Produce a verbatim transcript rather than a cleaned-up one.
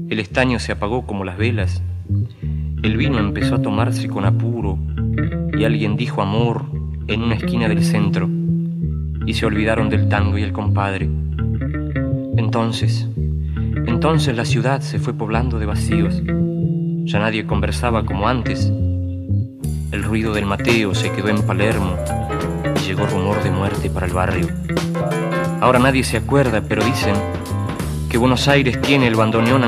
El estaño se apagó como las velas. El vino empezó a tomarse con apuro y alguien dijo amor en una esquina del centro y se olvidaron del tango y el compadre. Entonces, entonces la ciudad se fue poblando de vacíos. Ya nadie conversaba como antes. El ruido del Mateo se quedó en Palermo y llegó rumor de muerte para el barrio. Ahora nadie se acuerda, pero dicen que Buenos Aires tiene el bandoneón